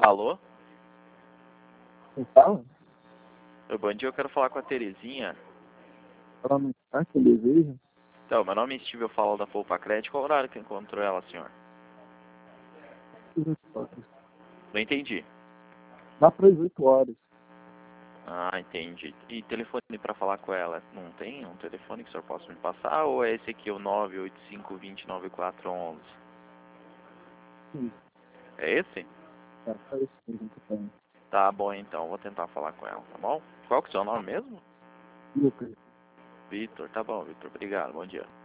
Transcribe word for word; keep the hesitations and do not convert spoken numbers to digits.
Alô? Quem fala? Oi, bom dia, eu quero falar com a Terezinha. Ela não está que eu desejo? Então, meu nome é Steve, eu falo da Poupa Crédito. Qual horário que encontrou ela, senhor? dezoito horas. Não entendi. Lá para as oito horas. Ah, entendi. E telefone para falar com ela? Não tem um telefone que o senhor possa me passar? Ou é esse aqui, o nove oito cinco, dois zero, nove quatro um um? Sim, É esse? é só isso mesmo que tem. Tá bom, então. Vou tentar falar com ela, tá bom? Qual que é o seu nome mesmo? Lucas. Vitor. Tá bom, Vitor. Obrigado. Bom dia.